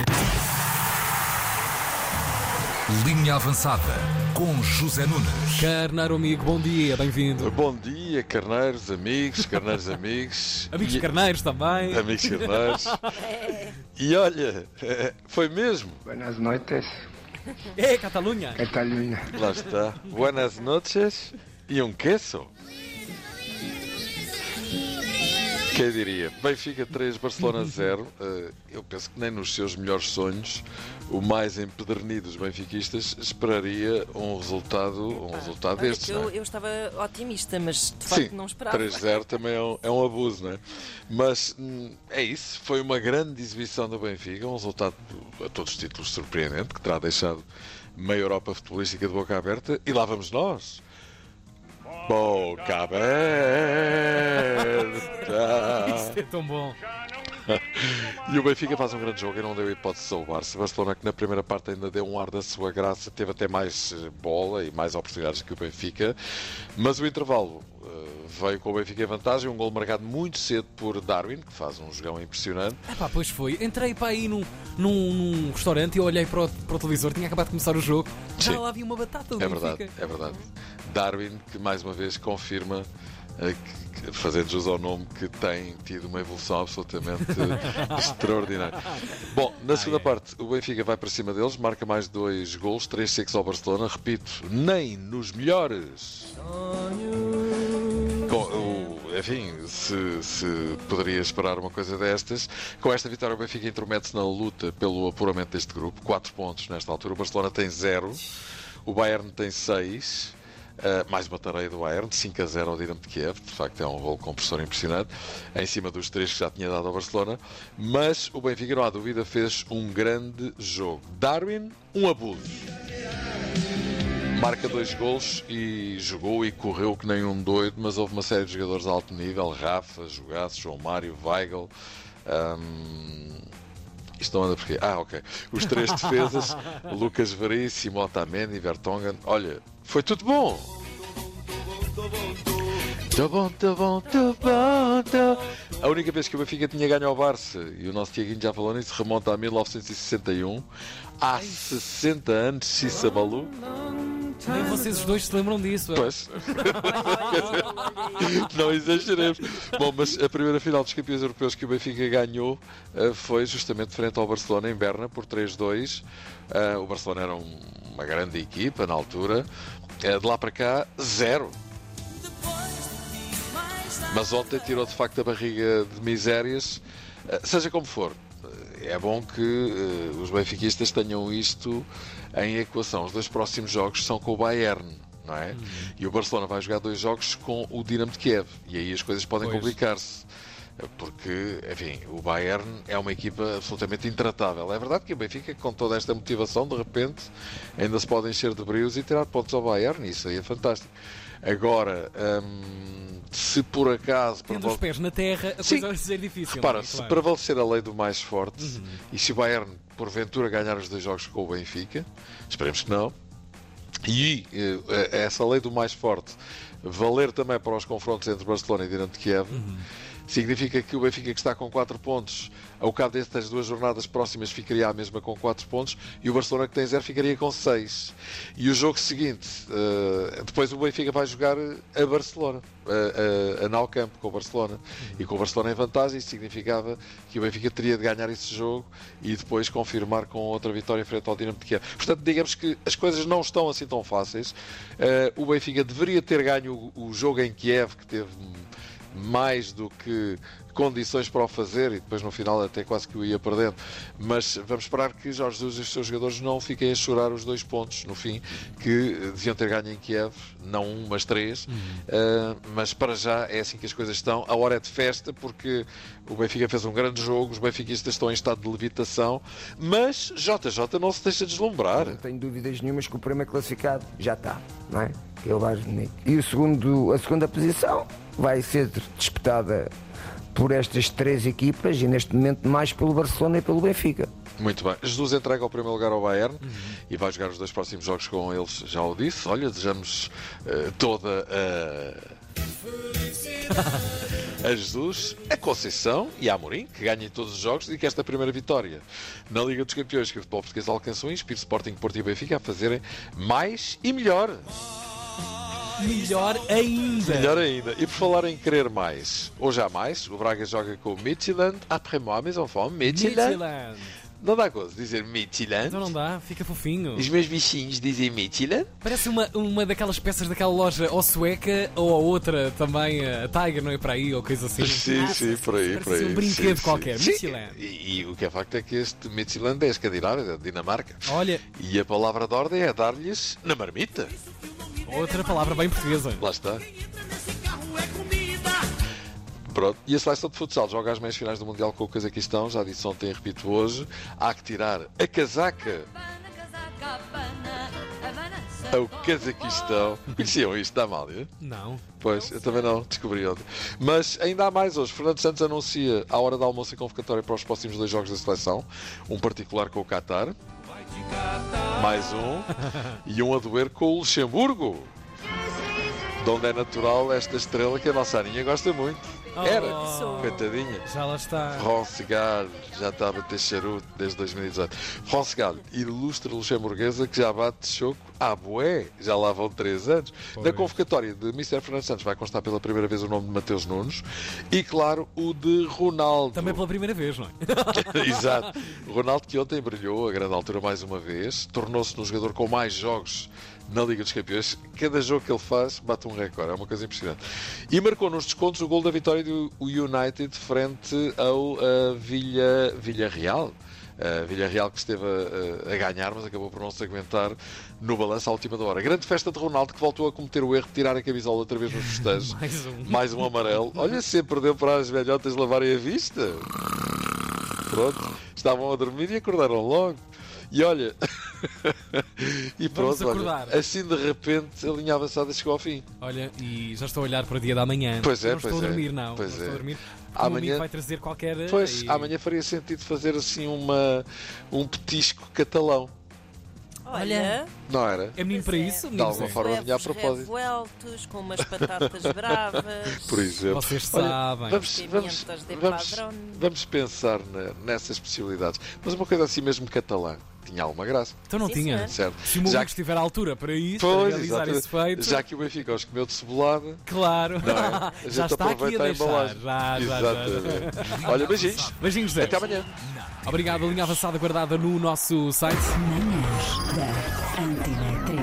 Linha avançada com José Nunes. Carneiro amigo, bom dia, bem-vindo. Bom dia, carneiros, amigos, carneiros, amigos. Amigos carneiros também. Amigos carneiros. E olha, foi mesmo. Buenas noches, Catalunha. Cataluña. Lá está. Buenas noches e um queso. Quem diria? Benfica 3, Barcelona 0. Eu penso que nem nos seus melhores sonhos o mais empedernido dos benfiquistas esperaria um resultado destes. Eu estava otimista, mas de facto não esperava. 3-0 também é um abuso, não é? Mas é isso, foi uma grande exibição do Benfica, um resultado a todos os títulos surpreendente, que terá deixado meia Europa futebolística de boca aberta, e lá vamos nós. Boca aberta. Isso é tão bom. E o Benfica faz um grande jogo e não deu hipótese ao Barça. Barcelona, que na primeira parte ainda deu um ar da sua graça, teve até mais bola e mais oportunidades que o Benfica, mas o intervalo veio com o Benfica em vantagem, um gol marcado muito cedo por Darwin, que faz um jogão impressionante. Pois foi, entrei para aí num restaurante e olhei para o televisor, tinha acabado de começar o jogo, já lá havia uma batata do Benfica. É verdade. Darwin, que mais uma vez confirma, fazendo jus ao nome, que tem tido uma evolução absolutamente extraordinária. Bom, na segunda parte, o Benfica vai para cima deles, marca mais 2 golos, 3 secos ao Barcelona. Repito, nem nos melhores. Enfim, se poderia esperar uma coisa destas. Com esta vitória, o Benfica intromete-se na luta pelo apuramento deste grupo. 4 pontos nesta altura. O Barcelona tem 0. O Bayern tem 6. Mais uma tareia do Bayern, 5-0 ao Dinamo de Kiev. De facto é um gol compressor impressionante, em cima dos 3 que já tinha dado ao Barcelona. Mas o Benfica, não há dúvida, fez um grande jogo. Darwin, um abuso. Marca 2 golos e jogou e correu que nem um doido, mas houve uma série de jogadores de alto nível: Rafa, Jogaço, João Mário, Weigl. Isto não anda porquê? Ok. Os 3 defesas, Lucas Veríssimo, Otamendi, Vertonghen. Olha, foi tudo bom. A única vez que o Benfica tinha ganho ao Barça, e o nosso Tiaguinho já falou nisso, remonta a 1961. Há 60 anos, Cissa Malu. Nem vocês os dois se lembram disso. Pois. Não exageremos. Bom, mas a primeira final dos campeões europeus que o Benfica ganhou foi justamente frente ao Barcelona em Berna por 3-2. O Barcelona era uma grande equipa na altura. De lá para cá, 0. Mas ontem tirou de facto a barriga de misérias. Seja como for, é bom que os benfiquistas tenham isto em equação. Os 2 próximos jogos são com o Bayern, não é? E o Barcelona vai jogar 2 jogos com o Dinamo de Kiev. E aí as coisas podem complicar-se. Porque, enfim, o Bayern é uma equipa absolutamente intratável. É verdade que o Benfica, com toda esta motivação, de repente, ainda se pode encher de brios e tirar pontos ao Bayern. Isso aí é fantástico. Agora, se por acaso... Tendo os pés na terra, a coisa vai ser difícil. Repara, se prevalecer a lei do mais forte, e se o Bayern, porventura, ganhar os 2 jogos com o Benfica, esperemos que não, e essa lei do mais forte valer também para os confrontos entre Barcelona e Dinamo de Kiev, significa que o Benfica, que está com 4 pontos, ao cabo destas 2 jornadas próximas, ficaria à mesma com 4 pontos, e o Barcelona, que tem 0, ficaria com 6. E o jogo seguinte, depois o Benfica vai jogar a Barcelona, a Nou Camp com o Barcelona, e com o Barcelona em vantagem. Isso significava que o Benfica teria de ganhar esse jogo e depois confirmar com outra vitória frente ao Dinamo de Kiev. Portanto, digamos que as coisas não estão assim tão fáceis. O Benfica deveria ter ganho o jogo em Kiev, que teve mais do que condições para o fazer, e depois no final até quase que o ia perdendo. Mas vamos esperar que Jorge Jesus e os seus jogadores não fiquem a chorar os 2 pontos no fim, que deviam ter ganho em Kiev, não 1, mas 3. Mas para já é assim que as coisas estão. A hora é de festa, porque o Benfica fez um grande jogo, os benfiquistas estão em estado de levitação, mas JJ não se deixa deslumbrar. Não tenho dúvidas nenhumas que o primeiro classificado já está, não é? Que é o mais bonito. E a segunda posição vai ser disputada por estas 3 equipas, e neste momento mais pelo Barcelona e pelo Benfica. Muito bem. Jesus entrega o primeiro lugar ao Bayern e vai jogar os 2 próximos jogos com eles, já o disse. Olha, desejamos toda a a Jesus, a Conceição e a Amorim, que ganhem todos os jogos e que esta primeira vitória na Liga dos Campeões que o futebol português alcançou inspire Sporting, Porto e Benfica a fazerem mais e melhor. Melhor ainda. Melhor ainda. E por falar em querer mais, hoje há mais, o Braga joga com o Midtjylland. Après moi, mes enfants, Midtjylland. Não dá gozo dizer Midtjylland? Não dá, fica fofinho. Os meus bichinhos dizem Midtjylland. Parece uma daquelas peças daquela loja ou sueca ou a outra também, a Tiger, não é para aí, ou coisa assim. Sim, por aí. Parece um brinquedo qualquer, Midtjylland. E o que é facto é que este Midtjylland é escandinavo, é da Dinamarca. Olha. E a palavra de ordem é dar-lhes na marmita. Outra palavra bem portuguesa. Lá está. Pronto. E a seleção de futsal joga as meias finais do Mundial com o Cazaquistão. Já disse ontem e repito hoje. Há que tirar a casaca ao Cazaquistão. Conheciam isto da Amália? Não. Pois, eu também não, descobri ontem. Mas ainda há mais hoje. Fernando Santos anuncia à hora da almoço a convocatória para os próximos 2 jogos da seleção. Um particular com o Qatar. Mais um. E um a doer com o Luxemburgo. De onde é natural esta estrela que a nossa Aninha gosta muito. Era, coitadinha. Já lá está. Ronsegal, já está a bater charuto desde 2018. Ronsegal, ilustre luxemburguesa que já bate choco à bué, já lá vão 3 anos. Pois. Na convocatória de Mr. Fernando Santos vai constar pela primeira vez o nome de Mateus Nunes e, claro, o de Ronaldo. Também pela primeira vez, não é? Exato. Ronaldo que ontem brilhou a grande altura mais uma vez, tornou-se no jogador com mais jogos na Liga dos Campeões. Cada jogo que ele faz bate um recorde, é uma coisa impressionante. E marcou nos descontos o gol da vitória do United frente ao Villarreal. Villarreal que esteve a ganhar, mas acabou por não se aguentar no balanço à última da hora. Grande festa de Ronaldo que voltou a cometer o erro de tirar a camisola outra vez nos festejos. Mais um amarelo. Olha, sempre deu para as velhotas lavarem a vista. Pronto, estavam a dormir e acordaram logo. E olha, e pronto, olha, assim de repente a linha avançada chegou ao fim. Olha, e já estou a olhar para o dia da manhã. Pois é, não estou a dormir, não. Pois estou a dormir. Amanhã vai trazer qualquer. Pois, amanhã faria sentido fazer assim um petisco catalão. Olha, não era? É menino para isso? De alguma forma vinha a propósito. Revueltos, com umas batatas bravas. Por exemplo. Vocês sabem. Vamos pensar nessas possibilidades. Mas uma coisa assim mesmo catalã. Tinha alguma graça. Então não tinha. Certo. Se o meu amigo estiver à altura para isso, pois, para realizar esse feito. Já que o Benfica os comeu de cebolada. Claro. Não é? A já gente está aqui a deixar. Já. Olha, beijinhos. Beijinhos, Zé. Até amanhã. Obrigado, a linha avançada guardada no nosso site. Manhãs da Antena 3.